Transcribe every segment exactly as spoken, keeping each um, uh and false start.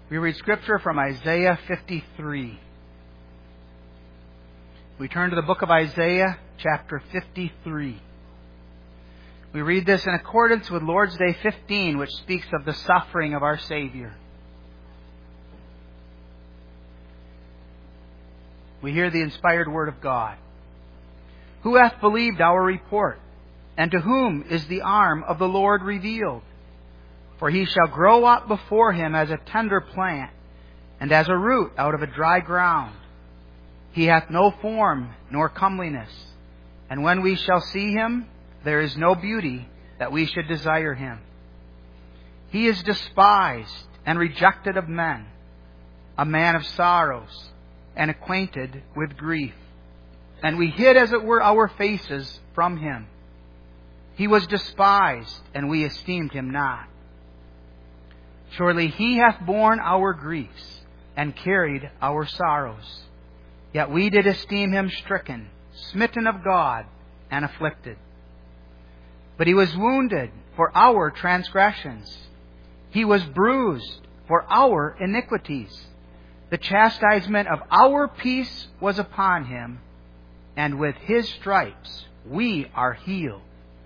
We read Scripture from Isaiah fifty-three. We turn to the book of Isaiah, chapter fifty-three. We read this in accordance with Lord's Day fifteen, which speaks of the suffering of our Savior. We hear the inspired word of God. Who hath believed our report? And to whom is the arm of the Lord revealed? For he shall grow up before him as a tender plant, and as a root out of a dry ground. He hath no form nor comeliness, and when we shall see him, there is no beauty that we should desire him. He is despised and rejected of men, a man of sorrows, and acquainted with grief. And we hid, as it were, our faces from him. He was despised, and we esteemed him not. Surely he hath borne our griefs, and carried our sorrows. Yet we did esteem him stricken, smitten of God, and afflicted. But he was wounded for our transgressions. He was bruised for our iniquities. The chastisement of our peace was upon him, and with his stripes we are healed.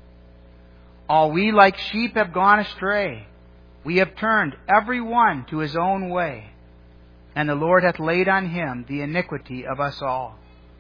All we like sheep have gone astray. We have turned every one to his own way, and the Lord hath laid on him the iniquity of us all.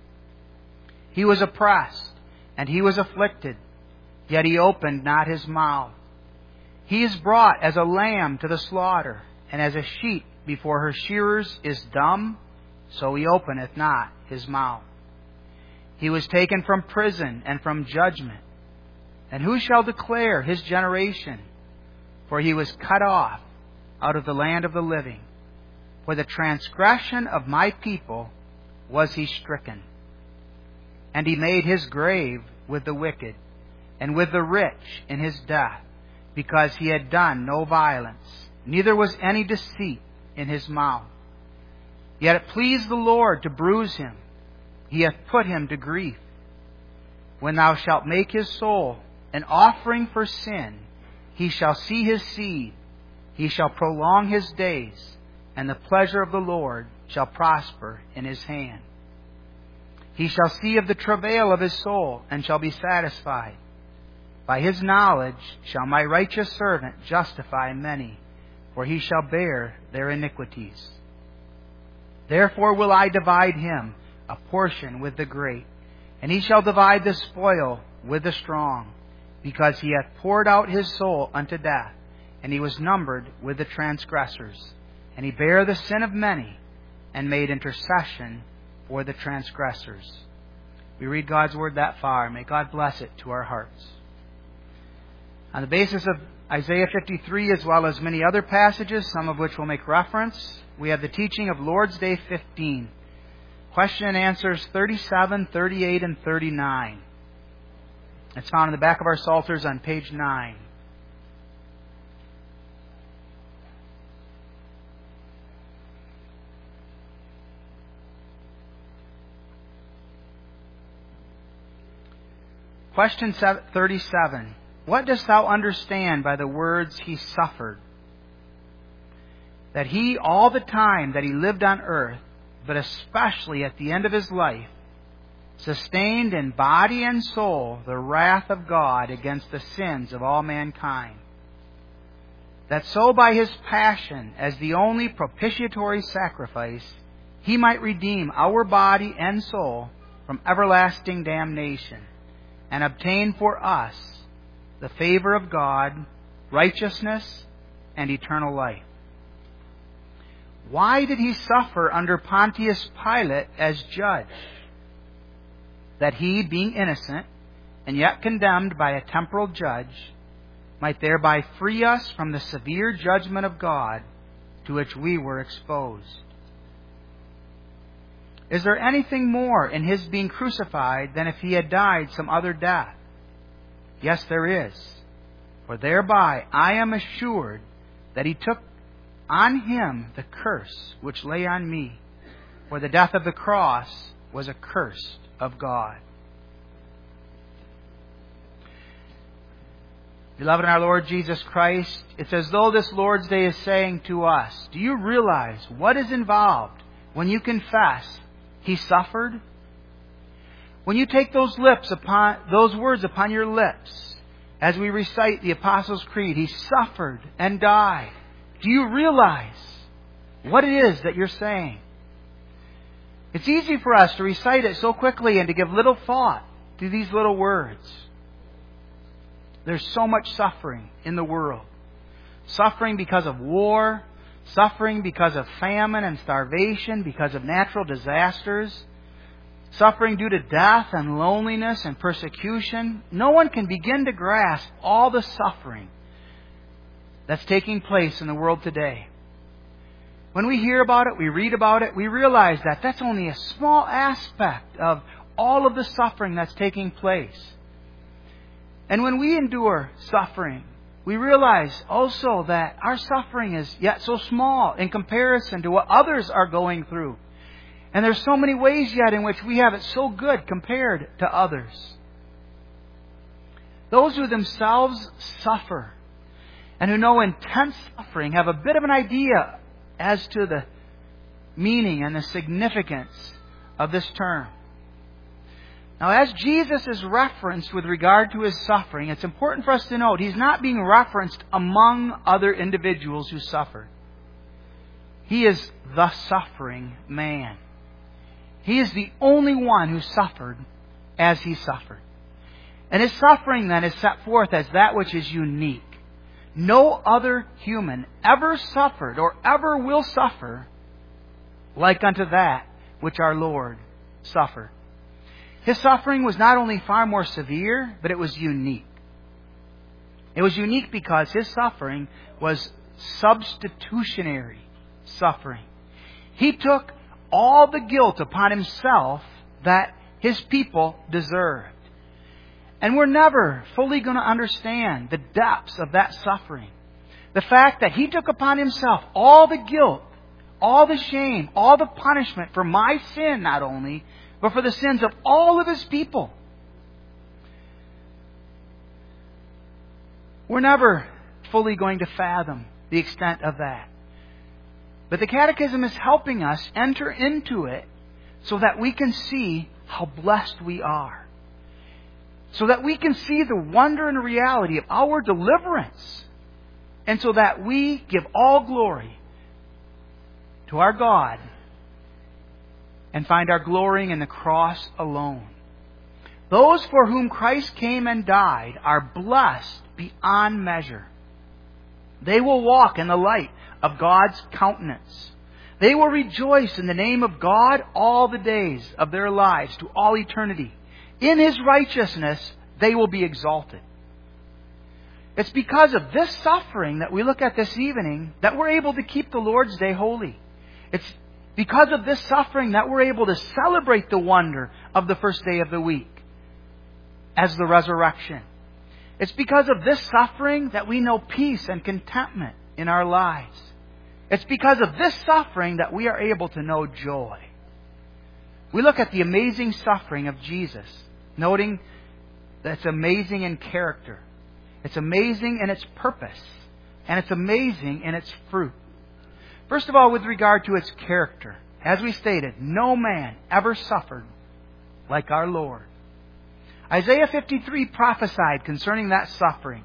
He was oppressed, and he was afflicted, yet he opened not his mouth. He is brought as a lamb to the slaughter, and as a sheep before her shearers is dumb, so he openeth not his mouth. He was taken from prison and from judgment. And who shall declare his generation? For he was cut off out of the land of the living. For the transgression of my people was he stricken. And he made his grave with the wicked, and with the rich in his death, because he had done no violence, neither was any deceit in his mouth. Yet it pleased the Lord to bruise him. He hath put him to grief. When thou shalt make his soul an offering for sin, he shall see his seed, he shall prolong his days, and the pleasure of the Lord shall prosper in his hand. He shall see of the travail of his soul, and shall be satisfied. By his knowledge shall my righteous servant justify many, for he shall bear their iniquities. Therefore will I divide him a portion with the great, and he shall divide the spoil with the strong, because he hath poured out his soul unto death, and he was numbered with the transgressors. And he bare the sin of many, and made intercession for the transgressors. We read God's word that far. May God bless it to our hearts. On the basis of Isaiah fifty-three, as well as many other passages, some of which will make reference, we have the teaching of Lord's Day fifteen. Question and answers thirty-seven, thirty-eight, and thirty-nine. It's found in the back of our Psalters on page nine. Question thirty-seven. What dost thou understand by the words he suffered? That he, all the time that he lived on earth, but especially at the end of his life, sustained in body and soul the wrath of God against the sins of all mankind. That so by his passion, as the only propitiatory sacrifice, he might redeem our body and soul from everlasting damnation, and obtain for us the favor of God, righteousness, and eternal life. Why did he suffer under Pontius Pilate as judge? That he, being innocent, and yet condemned by a temporal judge, might thereby free us from the severe judgment of God to which we were exposed. Is there anything more in his being crucified than if he had died some other death? Yes, there is. For thereby I am assured that he took on him the curse which lay on me. For the death of the cross was accursed of God. Beloved in our Lord Jesus Christ, it's as though this Lord's Day is saying to us, do you realize what is involved when you confess He suffered? When you take those lips upon those words upon your lips, as we recite the Apostles' Creed, He suffered and died. Do you realize what it is that you're saying? It's easy for us to recite it so quickly and to give little thought to these little words. There's so much suffering in the world. Suffering because of war, suffering because of famine and starvation, because of natural disasters, suffering due to death and loneliness and persecution. No one can begin to grasp all the suffering that's taking place in the world today. When we hear about it, we read about it, we realize that that's only a small aspect of all of the suffering that's taking place. And when we endure suffering, we realize also that our suffering is yet so small in comparison to what others are going through. And there's so many ways yet in which we have it so good compared to others. Those who themselves suffer and who know intense suffering have a bit of an idea as to the meaning and the significance of this term. Now, as Jesus is referenced with regard to His suffering, it's important for us to note He's not being referenced among other individuals who suffer. He is the suffering man. He is the only one who suffered as He suffered. And His suffering then is set forth as that which is unique. No other human ever suffered or ever will suffer like unto that which our Lord suffered. His suffering was not only far more severe, but it was unique. It was unique because His suffering was substitutionary suffering. He took all the guilt upon Himself that His people deserved. And we're never fully going to understand the depths of that suffering. The fact that He took upon Himself all the guilt, all the shame, all the punishment for my sin not only, but for the sins of all of His people. We're never fully going to fathom the extent of that. But the Catechism is helping us enter into it so that we can see how blessed we are. So that we can see the wonder and reality of our deliverance. And so that we give all glory to our God and find our glorying in the cross alone. Those for whom Christ came and died are blessed beyond measure. They will walk in the light of God's countenance. They will rejoice in the name of God all the days of their lives to all eternity. In His righteousness, they will be exalted. It's because of this suffering that we look at this evening that we're able to keep the Lord's Day holy. It's because of this suffering that we're able to celebrate the wonder of the first day of the week as the resurrection. It's because of this suffering that we know peace and contentment in our lives. It's because of this suffering that we are able to know joy. We look at the amazing suffering of Jesus, noting that it's amazing in character. It's amazing in its purpose. And it's amazing in its fruit. First of all, with regard to its character, as we stated, no man ever suffered like our Lord. Isaiah fifty-three prophesied concerning that suffering.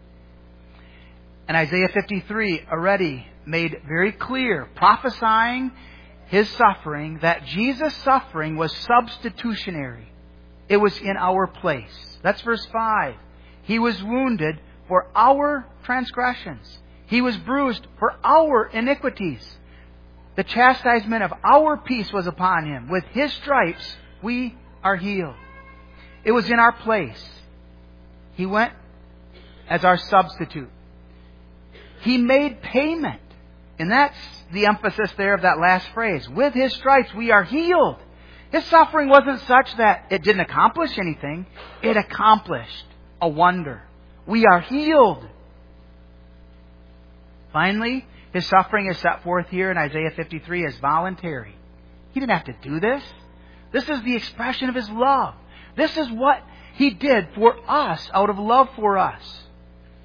And Isaiah fifty-three already made very clear, prophesying His suffering, that Jesus' suffering was substitutionary. It was in our place. That's verse five. He was wounded for our transgressions. He was bruised for our iniquities. The chastisement of our peace was upon Him. With His stripes we are healed. It was in our place. He went as our substitute. He made payment. And that's the emphasis there of that last phrase. With His stripes we are healed. His suffering wasn't such that it didn't accomplish anything. It accomplished a wonder. We are healed. Finally, His suffering is set forth here in Isaiah fifty-three as voluntary. He didn't have to do this. This is the expression of His love. This is what He did for us out of love for us.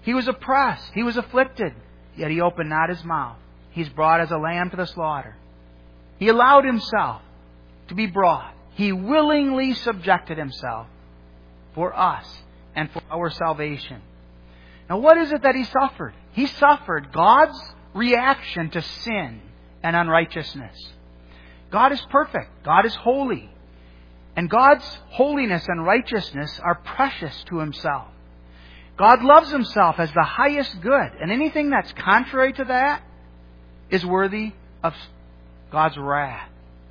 He was oppressed. He was afflicted. Yet He opened not His mouth. He's brought as a lamb to the slaughter. He allowed Himself to be brought. He willingly subjected Himself for us and for our salvation. Now, what is it that He suffered? He suffered God's reaction to sin and unrighteousness. God is perfect. God is holy. And God's holiness and righteousness are precious to Himself. God loves Himself as the highest good, and anything that's contrary to that is worthy of God's wrath.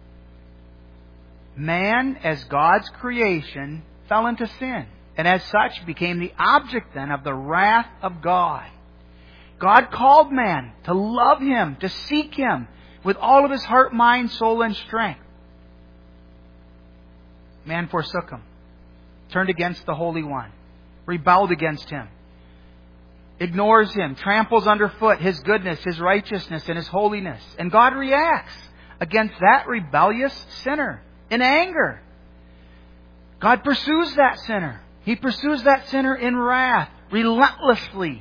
Man, as God's creation, fell into sin, and as such became the object then of the wrath of God. God called man to love Him, to seek Him with all of his heart, mind, soul, and strength. Man forsook Him, turned against the Holy One, rebelled against Him, ignores Him, tramples underfoot His goodness, His righteousness, and His holiness. And God reacts against that rebellious sinner in anger. God pursues that sinner. He pursues that sinner in wrath, relentlessly.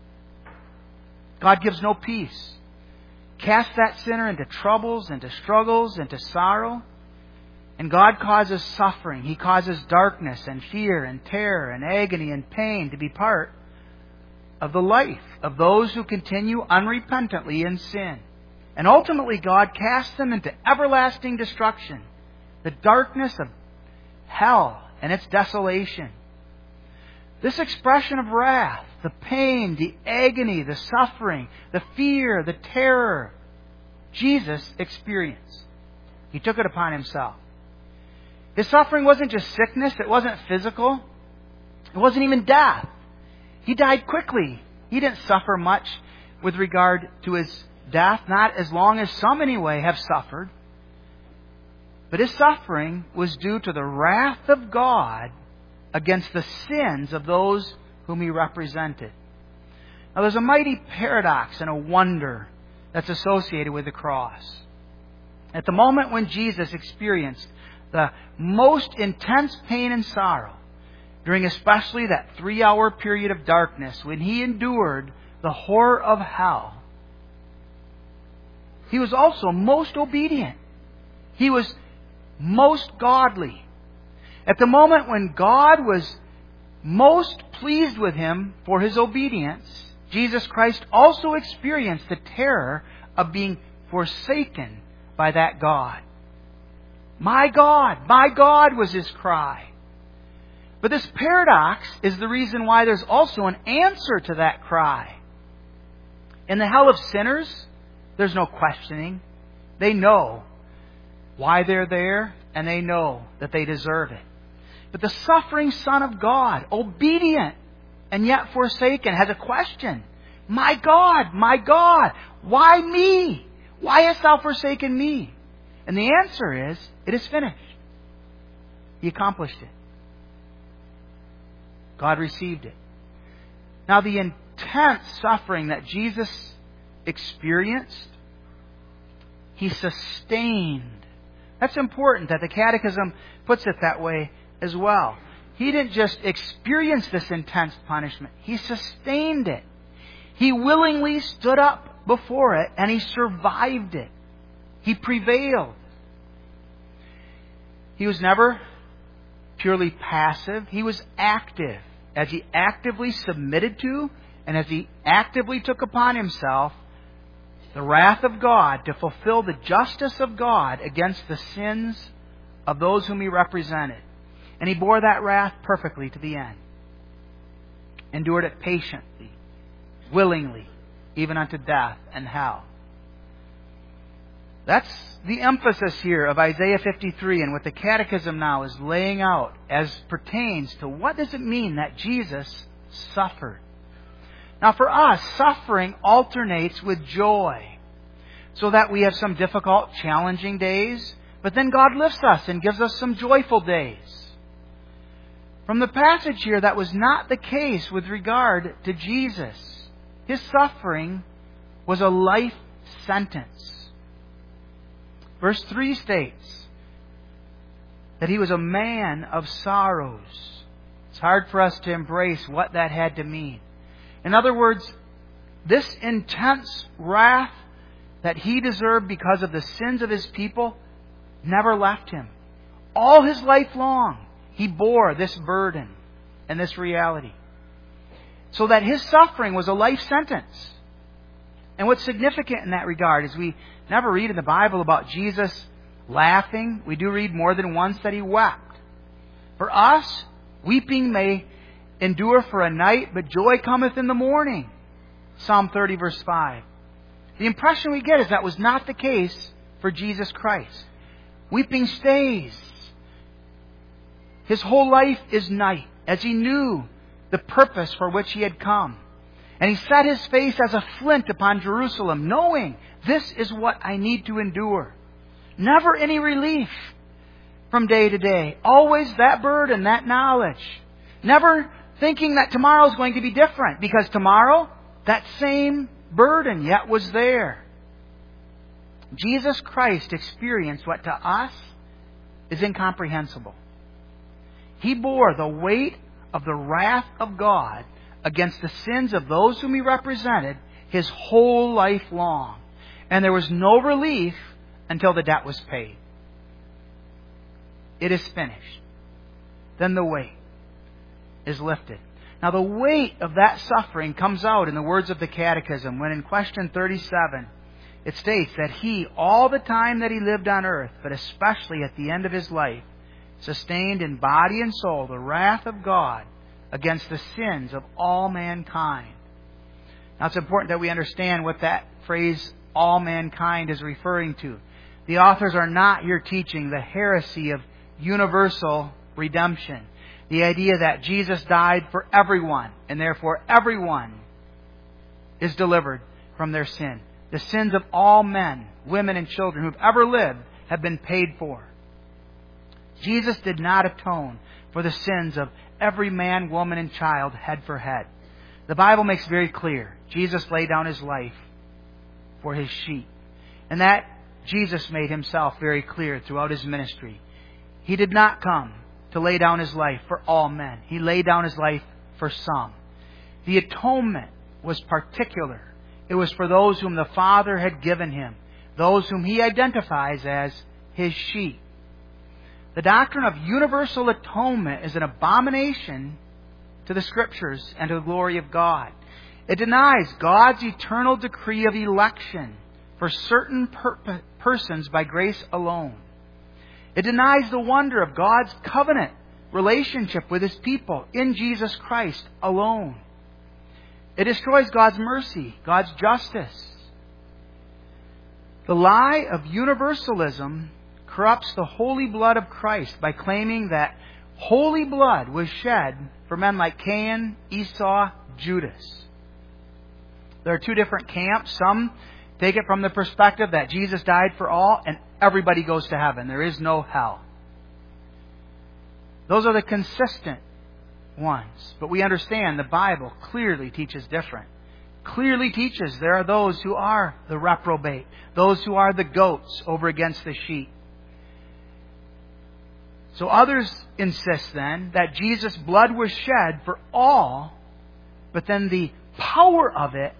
God gives no peace. Casts that sinner into troubles, into struggles, into sorrow. And God causes suffering. He causes darkness and fear and terror and agony and pain to be part of the life of those who continue unrepentantly in sin. And ultimately, God casts them into everlasting destruction, the darkness of hell and its desolation. This expression of wrath, the pain, the agony, the suffering, the fear, the terror, Jesus experienced. He took it upon Himself. His suffering wasn't just sickness. It wasn't physical. It wasn't even death. He died quickly. He didn't suffer much with regard to His death, not as long as some anyway have suffered. But His suffering was due to the wrath of God against the sins of those whom He represented. Now, there's a mighty paradox and a wonder that's associated with the cross. At the moment when Jesus experienced the most intense pain and sorrow, during especially that three-hour period of darkness, when He endured the horror of hell, He was also most obedient. He was most godly. At the moment when God was most pleased with Him for His obedience, Jesus Christ also experienced the terror of being forsaken by that God. My God, my God was His cry. But this paradox is the reason why there's also an answer to that cry. In the hell of sinners, there's no questioning. They know why they're there, and they know that they deserve it. But the suffering Son of God, obedient and yet forsaken, has a question. My God, my God, why me? Why hast Thou forsaken me? And the answer is, it is finished. He accomplished it. God received it. Now, the intense suffering that Jesus experienced, He sustained. That's important that the Catechism puts it that way as well. He didn't just experience this intense punishment. He sustained it. He willingly stood up before it, and He survived it. He prevailed. He was never purely passive. He was active. As He actively submitted to, and as He actively took upon Himself the wrath of God to fulfill the justice of God against the sins of those whom He represented. And He bore that wrath perfectly to the end. Endured it patiently, willingly, even unto death and hell. That's the emphasis here of Isaiah fifty-three, and what the Catechism now is laying out as pertains to what does it mean that Jesus suffered. Now, for us, suffering alternates with joy, so that we have some difficult, challenging days, but then God lifts us and gives us some joyful days. From the passage here, that was not the case with regard to Jesus. His suffering was a life sentence. Verse three states that He was a man of sorrows. It's hard for us to embrace what that had to mean. In other words, this intense wrath that He deserved because of the sins of His people never left Him. All His life long, He bore this burden and this reality. So that His suffering was a life sentence. And what's significant in that regard is we never read in the Bible about Jesus laughing. We do read more than once that He wept. For us, weeping may endure for a night, but joy cometh in the morning. Psalm thirty, verse five. The impression we get is that was not the case for Jesus Christ. Weeping stays. His whole life is night, as He knew the purpose for which He had come. And He set His face as a flint upon Jerusalem, knowing this is what I need to endure. Never any relief from day to day. Always that burden, that knowledge. Never thinking that tomorrow is going to be different, because tomorrow, that same burden yet was there. Jesus Christ experienced what to us is incomprehensible. He bore the weight of the wrath of God against the sins of those whom He represented His whole life long. And there was no relief until the debt was paid. It is finished. Then the weight is lifted. Now the weight of that suffering comes out in the words of the Catechism when in question thirty-seven it states that He, all the time that He lived on earth, but especially at the end of His life, sustained in body and soul the wrath of God against the sins of all mankind. Now it's important that we understand what that phrase, all mankind, is referring to. The authors are not here teaching the heresy of universal redemption. The idea that Jesus died for everyone, and therefore everyone is delivered from their sin. The sins of all men, women, and children who've ever lived have been paid for. Jesus did not atone for the sins of every man, woman, and child head for head. The Bible makes very clear Jesus laid down His life for His sheep. And that Jesus made Himself very clear throughout His ministry. He did not come to lay down His life for all men. He laid down His life for some. The atonement was particular. It was for those whom the Father had given Him, those whom He identifies as His sheep. The doctrine of universal atonement is an abomination to the Scriptures and to the glory of God. It denies God's eternal decree of election for certain per- persons by grace alone. It denies the wonder of God's covenant relationship with His people in Jesus Christ alone. It destroys God's mercy, God's justice. The lie of universalism corrupts the holy blood of Christ by claiming that holy blood was shed for men like Cain, Esau, Judas. There are two different camps. Some take it from the perspective that Jesus died for all and everybody goes to heaven. There is no hell. Those are the consistent ones. But we understand the Bible clearly teaches different. Clearly teaches there are those who are the reprobate, those who are the goats over against the sheep. So others insist then that Jesus' blood was shed for all, but then the power of it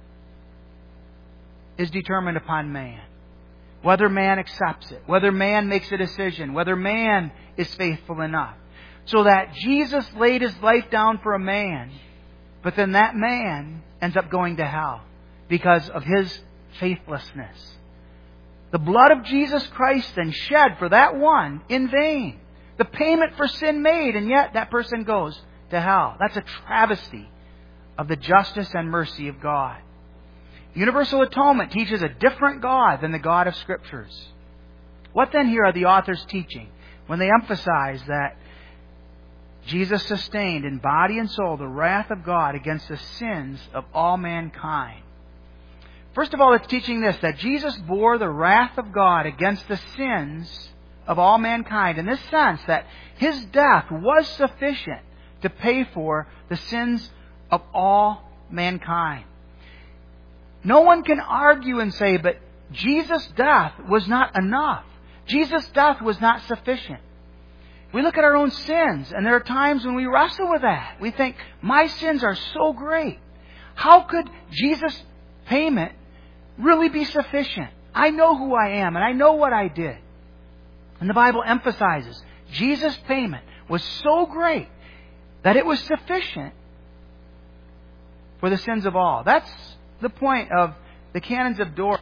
is determined upon man. Whether man accepts it, whether man makes a decision, whether man is faithful enough. So that Jesus laid His life down for a man, but then that man ends up going to hell because of his faithlessness. The blood of Jesus Christ then shed for that one in vain. The payment for sin made, and yet that person goes to hell. That's a travesty of the justice and mercy of God. Universal atonement teaches a different God than the God of Scriptures. What then here are the authors teaching when they emphasize that Jesus sustained in body and soul the wrath of God against the sins of all mankind? First of all, it's teaching this, that Jesus bore the wrath of God against the sins of all mankind, in this sense that His death was sufficient to pay for the sins of all mankind. No one can argue and say, but Jesus' death was not enough. Jesus' death was not sufficient. We look at our own sins, and there are times when we wrestle with that. We think, my sins are so great. How could Jesus' payment really be sufficient? I know who I am, and I know what I did. And the Bible emphasizes Jesus' payment was so great that it was sufficient for the sins of all. That's the point of the canons of Dort.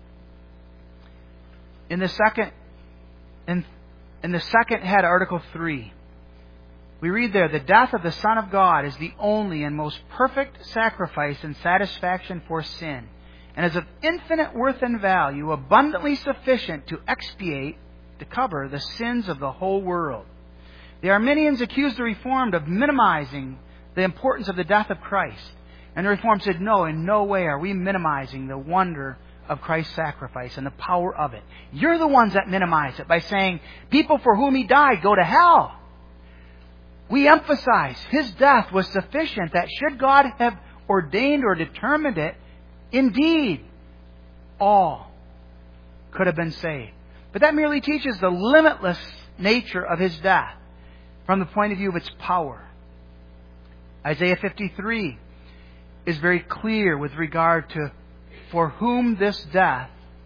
In the second, in, in the second head, Article three, we read there, the death of the Son of God is the only and most perfect sacrifice and satisfaction for sin, and is of infinite worth and value, abundantly sufficient to expiate, to cover the sins of the whole world. The Arminians accused the Reformed of minimizing the importance of the death of Christ. And the Reformed said, no, in no way are we minimizing the wonder of Christ's sacrifice and the power of it. You're the ones that minimize it by saying, people for whom He died go to hell. We emphasize His death was sufficient, that should God have ordained or determined it, indeed, all could have been saved. But that merely teaches the limitless nature of His death from the point of view of its power. Isaiah fifty-three is very clear with regard to for whom this death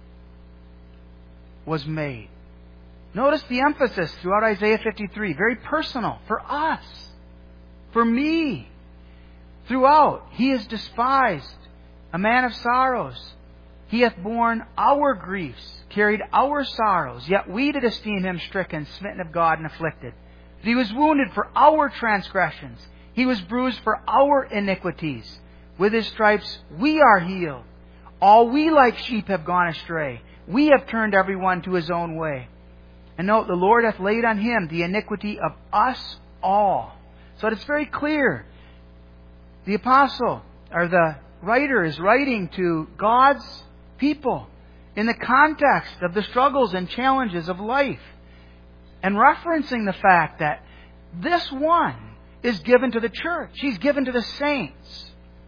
was made. Notice the emphasis throughout Isaiah fifty-three. Very personal. For us. For me. Throughout. He is despised. A man of sorrows. He hath borne our griefs. Carried our sorrows. Yet we did esteem Him stricken, smitten of God, and afflicted. But He was wounded for our transgressions. He was bruised for our iniquities. With His stripes we are healed. All we like sheep have gone astray. We have turned every one to his own way. And note, the Lord hath laid on Him the iniquity of us all. So it's very clear. The apostle, or the writer, is writing to God's people in the context of the struggles and challenges of life, and referencing the fact that this one is given to the church. He's given to the saints.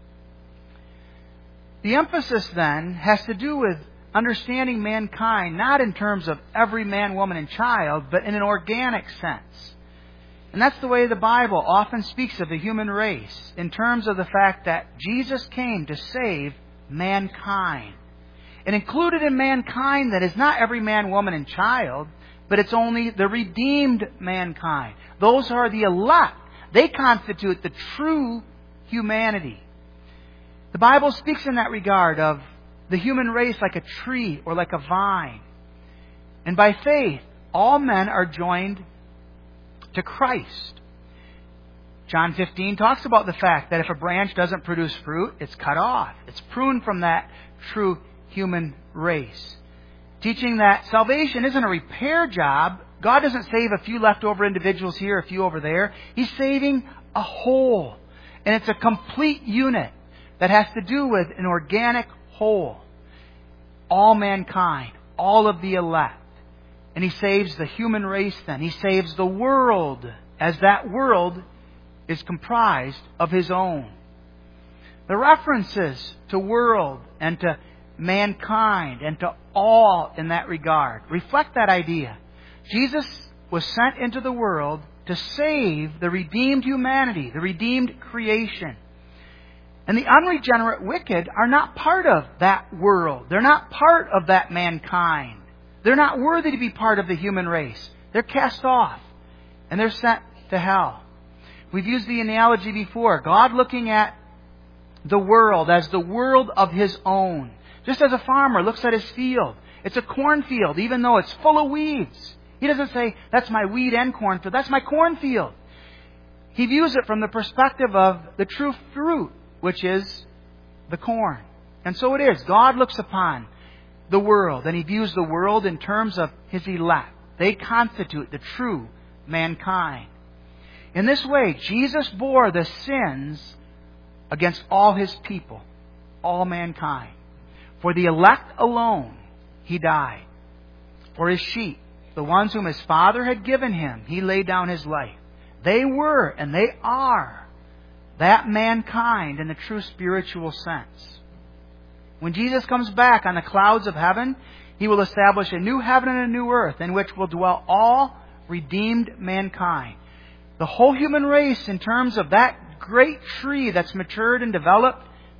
The emphasis then has to do with understanding mankind, not in terms of every man, woman, and child, but in an organic sense. And that's the way the Bible often speaks of the human race, in terms of the fact that Jesus came to save mankind. And included in mankind that is not every man, woman, and child, but it's only the redeemed mankind. Those are the elect. They constitute the true humanity. The Bible speaks in that regard of the human race like a tree or like a vine. And by faith, all men are joined to Christ. John fifteen talks about the fact that if a branch doesn't produce fruit, it's cut off. It's pruned from that true human race. Teaching that salvation isn't a repair job. God doesn't save a few leftover individuals here, a few over there. He's saving a whole. And it's a complete unit that has to do with an organic whole. All mankind, all of the elect. And He saves the human race then. He saves the world, as that world is comprised of His own. The references to world and to mankind and to all in that regard reflect that idea. Jesus was sent into the world to save the redeemed humanity, the redeemed creation. And the unregenerate wicked are not part of that world. They're not part of that mankind. They're not worthy to be part of the human race. They're cast off. And they're sent to hell. We've used the analogy before. God looking at the world as the world of His own. Just as a farmer looks at his field. It's a cornfield, even though it's full of weeds. He doesn't say, that's my weed and cornfield. That's my cornfield. He views it from the perspective of the true fruit, which is the corn. And so it is. God looks upon the world, and He views the world in terms of His elect. They constitute the true mankind. In this way, Jesus bore the sins against all His people, all mankind. For the elect alone, He died. For His sheep, the ones whom His Father had given Him, He laid down His life. They were, and they are, that mankind in the true spiritual sense. When Jesus comes back on the clouds of heaven, He will establish a new heaven and a new earth in which will dwell all redeemed mankind. The whole human race, in terms of that great tree that's matured and developed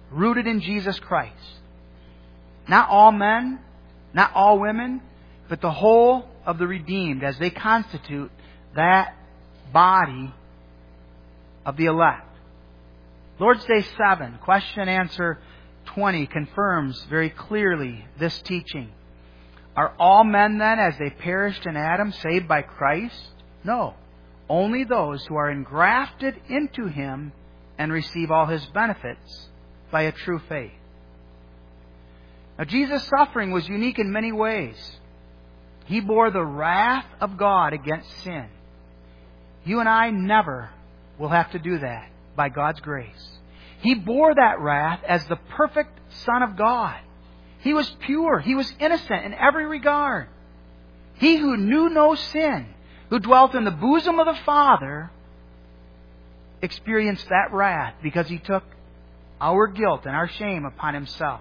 rooted in Jesus Christ. Not all men, not all women, but the whole of the redeemed as they constitute that body of the elect. Lord's Day seven, question and answer twenty, confirms very clearly this teaching. Are all men then, as they perished in Adam, saved by Christ? No. Only those who are engrafted into Him and receive all His benefits by a true faith. Now, Jesus' suffering was unique in many ways. He bore the wrath of God against sin. You and I never will have to do that by God's grace. He bore that wrath as the perfect Son of God. He was pure. He was innocent in every regard. He who knew no sin, who dwelt in the bosom of the Father, experienced that wrath because He took our guilt and our shame upon Himself.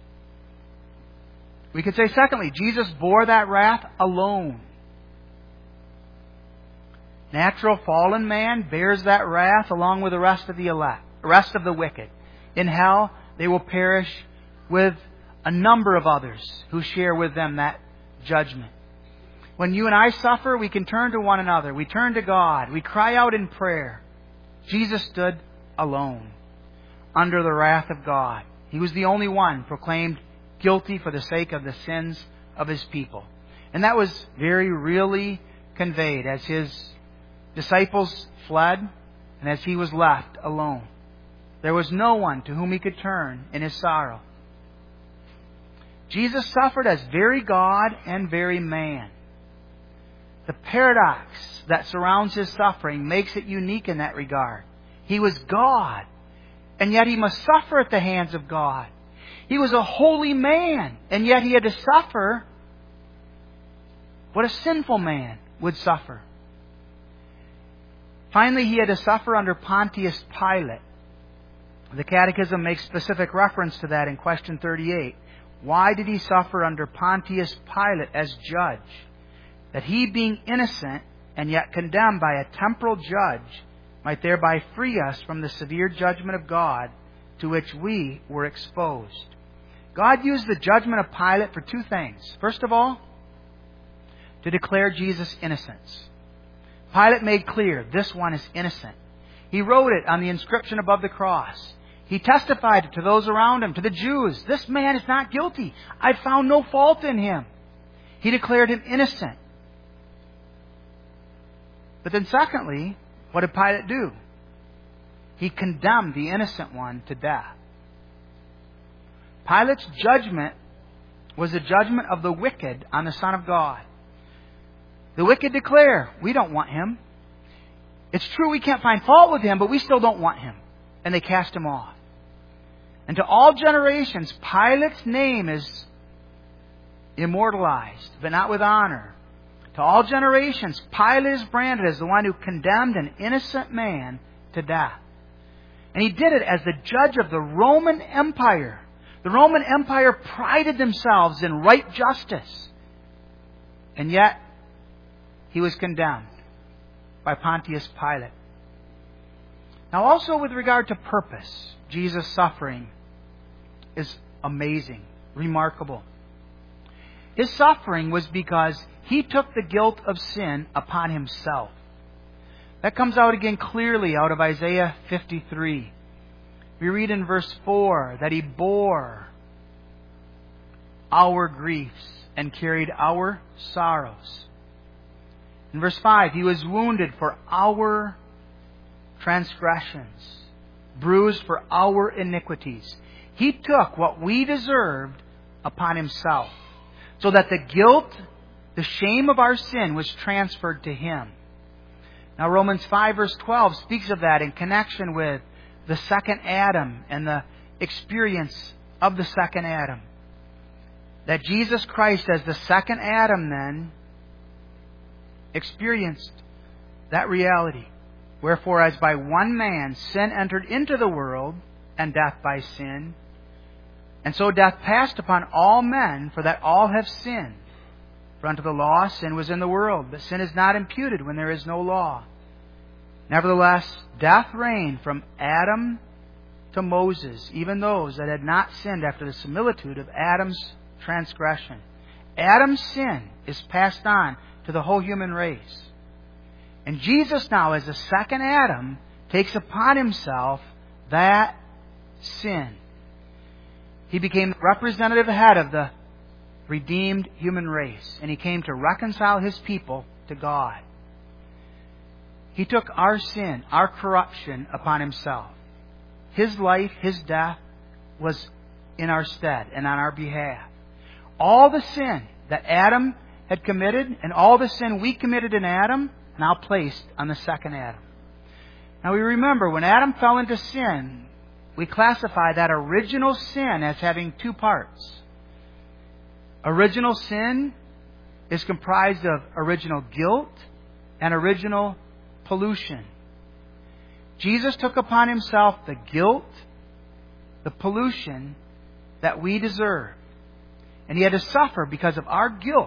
We could say, secondly, Jesus bore that wrath alone. Natural fallen man bears that wrath along with the rest of the elect, the rest of the wicked. In hell, they will perish with a number of others who share with them that judgment. When you and I suffer, we can turn to one another. We turn to God. We cry out in prayer. Jesus stood alone under the wrath of God. He was the only one proclaimed guilty for the sake of the sins of His people. And that was very really conveyed as His disciples fled and as He was left alone. There was no one to whom He could turn in His sorrow. Jesus suffered as very God and very man. The paradox that surrounds His suffering makes it unique in that regard. He was God, and yet He must suffer at the hands of God. He was a holy man, and yet He had to suffer what a sinful man would suffer. Finally, He had to suffer under Pontius Pilate. The Catechism makes specific reference to that in question thirty-eight. Why did He suffer under Pontius Pilate as judge? That He, being innocent and yet condemned by a temporal judge, might thereby free us from the severe judgment of God to which we were exposed. God used the judgment of Pilate for two things. First of all, to declare Jesus' innocence. Pilate made clear, this one is innocent. He wrote it on the inscription above the cross. He testified to those around Him, to the Jews, this man is not guilty. I found no fault in Him. He declared Him innocent. But then secondly, what did Pilate do? He condemned the innocent one to death. Pilate's judgment was the judgment of the wicked on the Son of God. The wicked declare, we don't want Him. It's true we can't find fault with Him, but we still don't want Him. And they cast Him off. And to all generations, Pilate's name is immortalized, but not with honor. To all generations, Pilate is branded as the one who condemned an innocent man to death. And he did it as the judge of the Roman Empire. The Roman Empire prided themselves in right justice. And yet, he was condemned by Pontius Pilate. Now also with regard to purpose, Jesus' suffering is amazing, remarkable. His suffering was because He took the guilt of sin upon Himself. That comes out again clearly out of Isaiah fifty-three. We read in verse four that He bore our griefs and carried our sorrows. In verse five, He was wounded for our transgressions, bruised for our iniquities. He took what we deserved upon Himself, so that the guilt, the shame of our sin was transferred to Him. Now Romans five verse twelve speaks of that in connection with the second Adam and the experience of the second Adam. That Jesus Christ as the second Adam then experienced that reality. Wherefore, as by one man sin entered into the world, and death by sin, and so death passed upon all men, for that all have sinned. For unto the law sin was in the world, but sin is not imputed when there is no law. Nevertheless, death reigned from Adam to Moses, even those that had not sinned after the similitude of Adam's transgression. Adam's sin is passed on to the whole human race. And Jesus now, as the second Adam, takes upon himself that sin. He became the representative head of the redeemed human race, and He came to reconcile His people to God. He took our sin, our corruption upon Himself. His life, His death was in our stead and on our behalf. All the sin that Adam had committed and all the sin we committed in Adam, now placed on the second Adam. Now we remember, when Adam fell into sin, we classify that original sin as having two parts. Original sin is comprised of original guilt and original pollution. Jesus took upon Himself the guilt, the pollution that we deserve. And He had to suffer because of our guilt.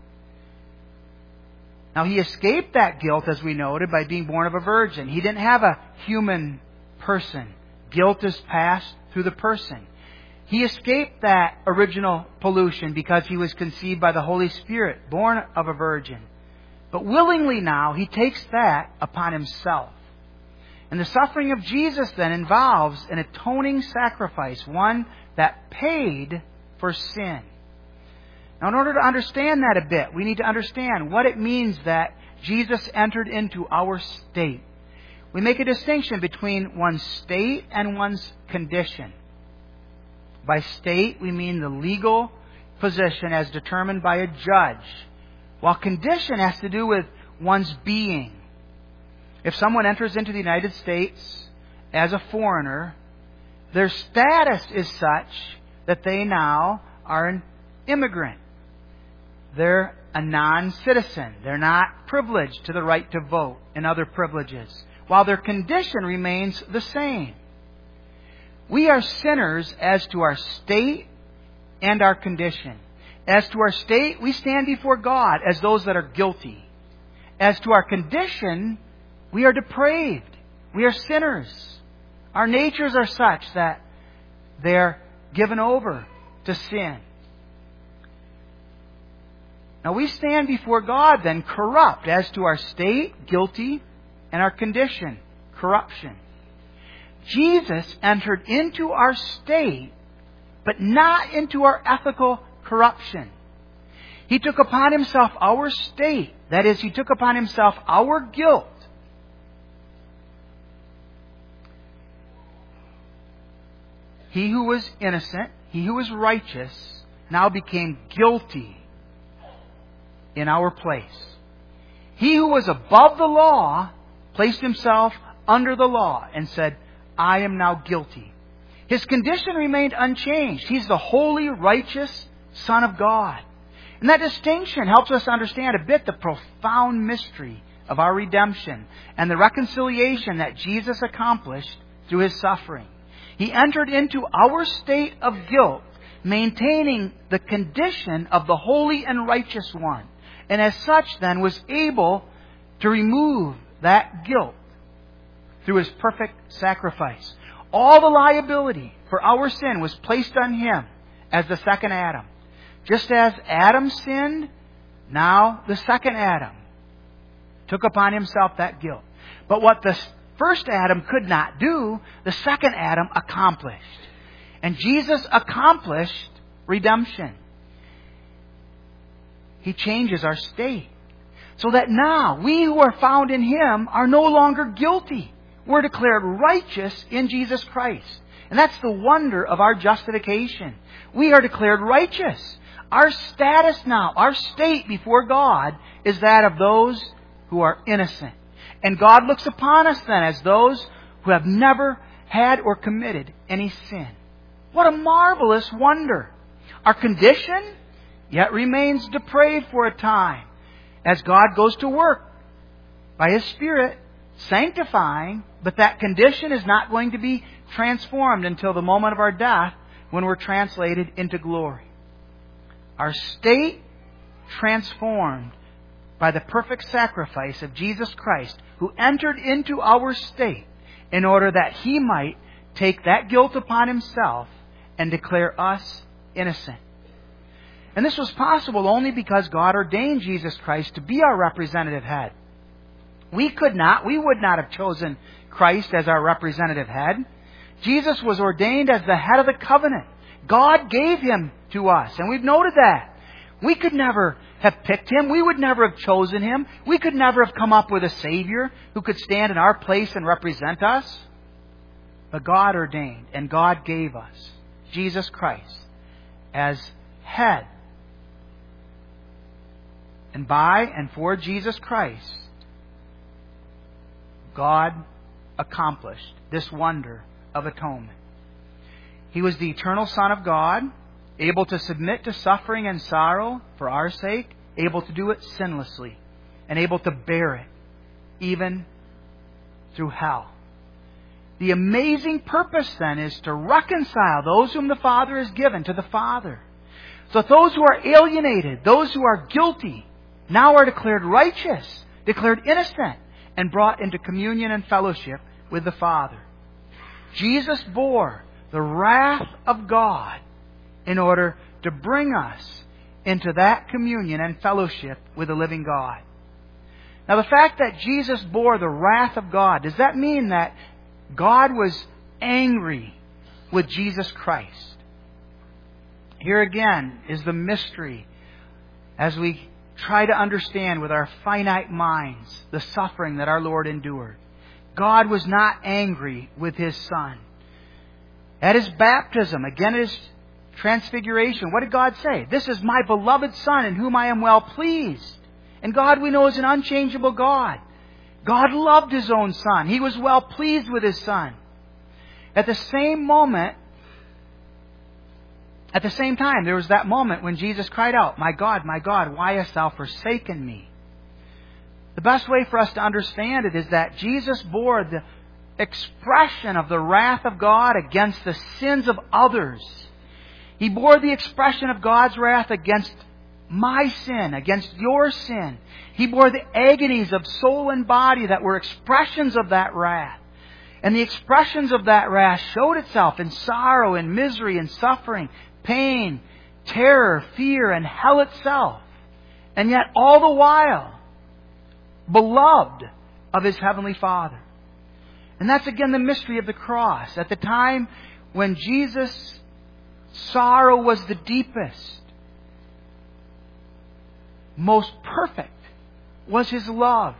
Now, He escaped that guilt, as we noted, by being born of a virgin. He didn't have a human person. Guilt is passed through the person. He escaped that original pollution because He was conceived by the Holy Spirit, born of a virgin. But willingly now, He takes that upon Himself. And the suffering of Jesus then involves an atoning sacrifice, one that paid for sin. Now, in order to understand that a bit, we need to understand what it means that Jesus entered into our state. We make a distinction between one's state and one's condition. By state, we mean the legal position as determined by a judge, while condition has to do with one's being. If someone enters into the United States as a foreigner, their status is such that they now are an immigrant. They're a non-citizen. They're not privileged to the right to vote and other privileges, while their condition remains the same. We are sinners as to our state and our condition. As to our state, we stand before God as those that are guilty. As to our condition, we are depraved. We are sinners. Our natures are such that they're given over to sin. Now we stand before God then corrupt as to our state, guilty, and our condition, corruption. Jesus entered into our state, but not into our ethical corruption. He took upon Himself our state. That is, He took upon Himself our guilt. He who was innocent, He who was righteous, now became guilty in our place. He who was above the law placed himself under the law and said, I am now guilty. His condition remained unchanged. He's the holy, righteous Son of God. And that distinction helps us understand a bit the profound mystery of our redemption and the reconciliation that Jesus accomplished through His suffering. He entered into our state of guilt, maintaining the condition of the holy and righteous one. And as such, then, was able to remove that guilt through His perfect sacrifice. All the liability for our sin was placed on Him as the second Adam. Just as Adam sinned, now the second Adam took upon himself that guilt. But what the first Adam could not do, the second Adam accomplished. And Jesus accomplished redemption. He changes our state. So that now, we who are found in Him are no longer guilty. We're declared righteous in Jesus Christ. And that's the wonder of our justification. We are declared righteous. Our status now, our state before God, is that of those who are innocent. And God looks upon us then as those who have never had or committed any sin. What a marvelous wonder. Our condition yet remains depraved for a time, as God goes to work by His Spirit, sanctifying, but that condition is not going to be transformed until the moment of our death, when we're translated into glory. Our state transformed by the perfect sacrifice of Jesus Christ, who entered into our state in order that He might take that guilt upon Himself and declare us innocent. And this was possible only because God ordained Jesus Christ to be our representative head. We could not, we would not have chosen Christ as our representative head. Jesus was ordained as the head of the covenant. God gave Him to us, and we've noted that. We could never have picked Him. We would never have chosen Him. We could never have come up with a Savior who could stand in our place and represent us. But God ordained, and God gave us Jesus Christ as head. And by and for Jesus Christ, God accomplished this wonder of atonement. He was the eternal Son of God, able to submit to suffering and sorrow for our sake, able to do it sinlessly, and able to bear it even through hell. The amazing purpose then is to reconcile those whom the Father has given to the Father. So that those who are alienated, those who are guilty, now are declared righteous, declared innocent, and brought into communion and fellowship with the Father. Jesus bore the wrath of God in order to bring us into that communion and fellowship with the living God. Now, the fact that Jesus bore the wrath of God, does that mean that God was angry with Jesus Christ? Here again is the mystery as we try to understand with our finite minds the suffering that our Lord endured. God was not angry with His Son. At His baptism, again at His transfiguration, what did God say? This is my beloved Son in whom I am well pleased. And God, we know, is an unchangeable God. God loved His own Son. He was well pleased with His Son. At the same moment, at the same time, there was that moment when Jesus cried out, "My God, my God, why hast Thou forsaken me?" The best way for us to understand it is that Jesus bore the expression of the wrath of God against the sins of others. He bore the expression of God's wrath against my sin, against your sin. He bore the agonies of soul and body that were expressions of that wrath. And the expressions of that wrath showed itself in sorrow and misery and suffering, pain, terror, fear, and hell itself. And yet all the while, beloved of His Heavenly Father. And that's again the mystery of the cross. At the time when Jesus' sorrow was the deepest, most perfect was His love.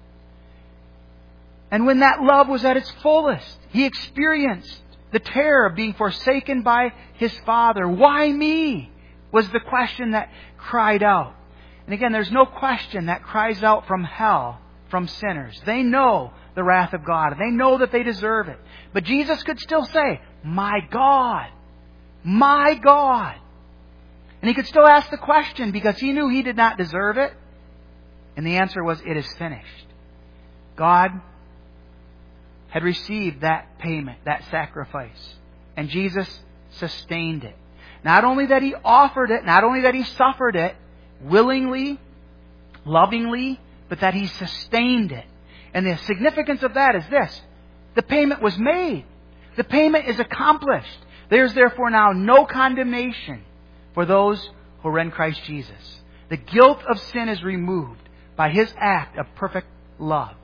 And when that love was at its fullest, He experienced the terror of being forsaken by His Father. Why me? Was the question that cried out. And again, there's no question that cries out from hell from sinners. They know the wrath of God. They know that they deserve it. But Jesus could still say, "My God, my God." And He could still ask the question because He knew He did not deserve it. And the answer was, "It is finished." God had received that payment, that sacrifice. And Jesus sustained it. Not only that He offered it, not only that He suffered it willingly, lovingly, but that He sustained it. And the significance of that is this: the payment was made. The payment is accomplished. There is therefore now no condemnation for those who are in Christ Jesus. The guilt of sin is removed by His act of perfect love.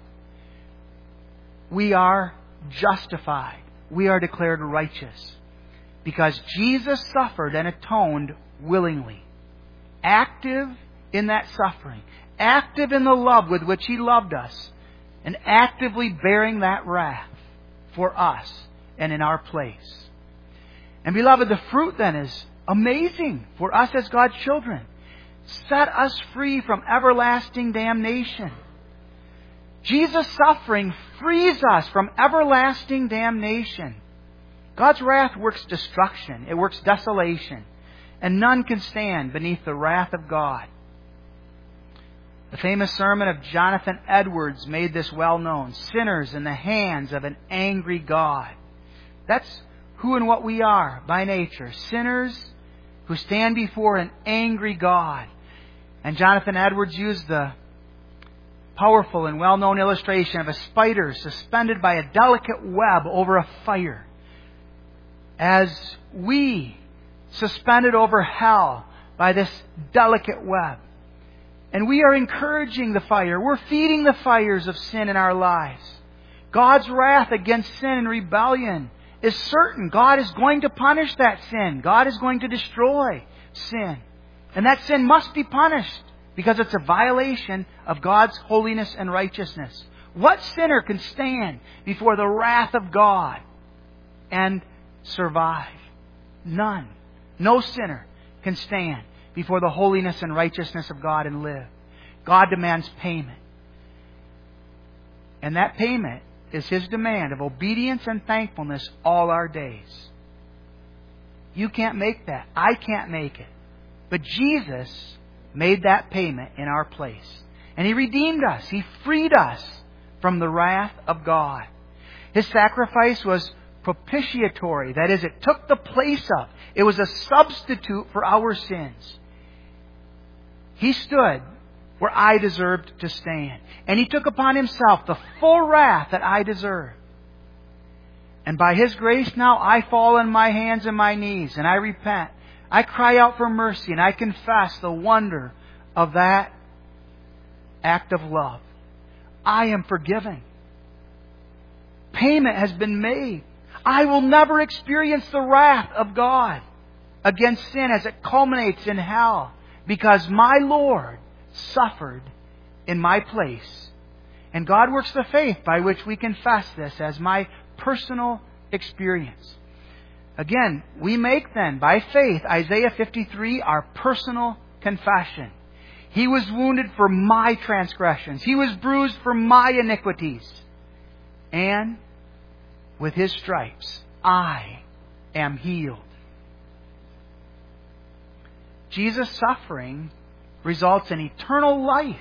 We are justified. We are declared righteous because Jesus suffered and atoned willingly. Active in that suffering. Active in the love with which He loved us. And actively bearing that wrath for us and in our place. And beloved, the fruit then is amazing for us as God's children. Set us free from everlasting damnation. Jesus' suffering frees us from everlasting damnation. God's wrath works destruction. It works desolation. And none can stand beneath the wrath of God. The famous sermon of Jonathan Edwards made this well known. Sinners in the hands of an angry God. That's who and what we are by nature. Sinners who stand before an angry God. And Jonathan Edwards used the powerful and well-known illustration of a spider suspended by a delicate web over a fire, as we, suspended over hell by this delicate web, and we are encouraging the fire. We're feeding the fires of sin in our lives. God's wrath against sin and rebellion is certain. God is going to punish that sin. God is going to destroy sin. And that sin must be punished because it's a violation of God's holiness and righteousness. What sinner can stand before the wrath of God and survive? None. No sinner can stand before the holiness and righteousness of God and live. God demands payment. And that payment is His demand of obedience and thankfulness all our days. You can't make that. I can't make it. But Jesus made that payment in our place. And He redeemed us. He freed us from the wrath of God. His sacrifice was propitiatory. That is, it took the place of. It was a substitute for our sins. He stood where I deserved to stand. And He took upon Himself the full wrath that I deserved. And by His grace now I fall on my hands and my knees and I repent. I cry out for mercy and I confess the wonder of that act of love. I am forgiven. Payment has been made. I will never experience the wrath of God against sin as it culminates in hell, because my Lord suffered in my place. And God works the faith by which we confess this as my personal experience. Again, we make then, by faith, Isaiah fifty-three, our personal confession. He was wounded for my transgressions. He was bruised for my iniquities. And with His stripes, I am healed. Jesus' suffering results in eternal life.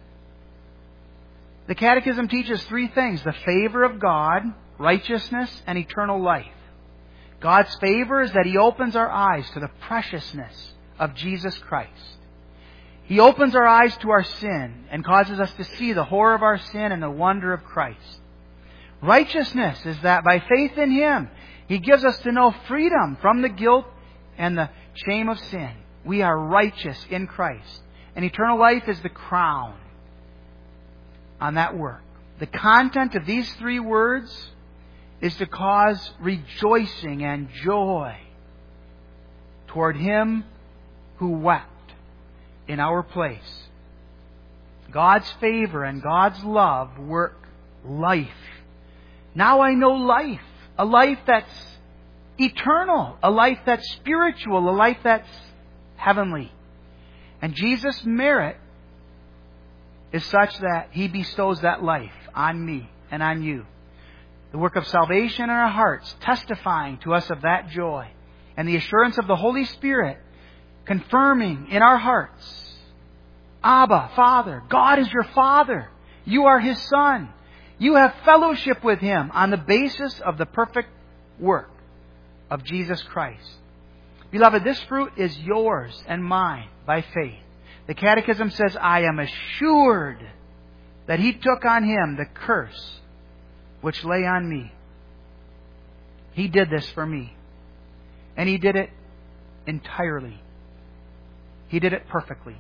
The Catechism teaches three things: the favor of God, righteousness, and eternal life. God's favor is that He opens our eyes to the preciousness of Jesus Christ. He opens our eyes to our sin and causes us to see the horror of our sin and the wonder of Christ. Righteousness is that by faith in Him, He gives us to know freedom from the guilt and the shame of sin. We are righteous in Christ. And eternal life is the crown on that work. The content of these three words is to cause rejoicing and joy toward Him who wept in our place. God's favor and God's love work life. Now I know life. A life that's eternal. A life that's spiritual. A life that's heavenly. And Jesus' merit is such that He bestows that life on me and on you. The work of salvation in our hearts, testifying to us of that joy. And the assurance of the Holy Spirit, confirming in our hearts, Abba, Father. God is your Father. You are His Son. You have fellowship with Him on the basis of the perfect work of Jesus Christ. Beloved, this fruit is yours and mine by faith. The Catechism says, I am assured that He took on Him the curse which lay on me. He did this for me. And He did it entirely. He did it perfectly.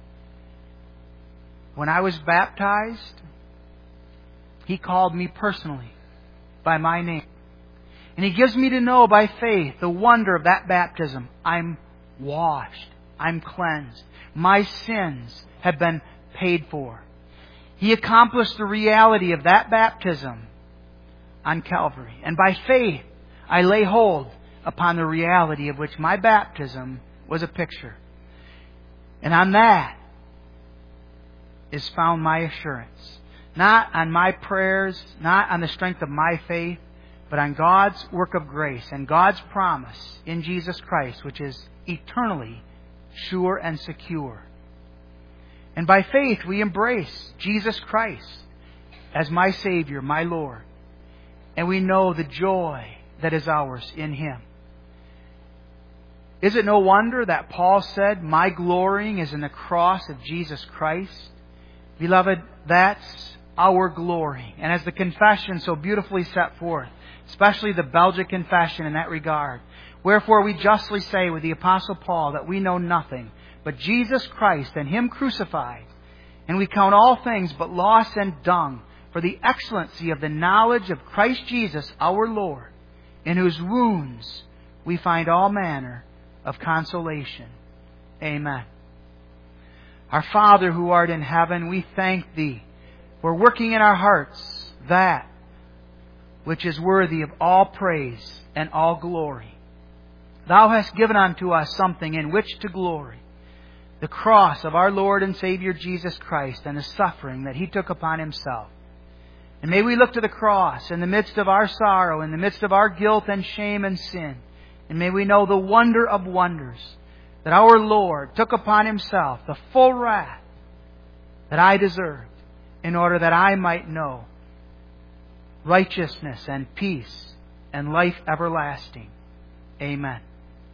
When I was baptized, He called me personally by my name. And He gives me to know by faith the wonder of that baptism. I'm washed. I'm cleansed. My sins have been paid for. He accomplished the reality of that baptism on Calvary. And by faith, I lay hold upon the reality of which my baptism was a picture. And on that is found my assurance. Not on my prayers, not on the strength of my faith, but on God's work of grace and God's promise in Jesus Christ, which is eternally sure and secure. And by faith we embrace Jesus Christ as my Savior, my Lord. And we know the joy that is ours in Him. Is it no wonder that Paul said, my glorying is in the cross of Jesus Christ? Beloved, that's our glory. And as the confession so beautifully set forth, especially the Belgic confession in that regard, wherefore we justly say with the Apostle Paul that we know nothing but Jesus Christ and Him crucified, and we count all things but loss and dung for the excellency of the knowledge of Christ Jesus our Lord, in whose wounds we find all manner of consolation. Amen. Our Father who art in heaven, we thank Thee for working in our hearts that which is worthy of all praise and all glory. Thou hast given unto us something in which to glory, the cross of our Lord and Savior Jesus Christ and the suffering that He took upon Himself. And may we look to the cross in the midst of our sorrow, in the midst of our guilt and shame and sin. And may we know the wonder of wonders, that our Lord took upon Himself the full wrath that I deserved, in order that I might know righteousness and peace and life everlasting. Amen.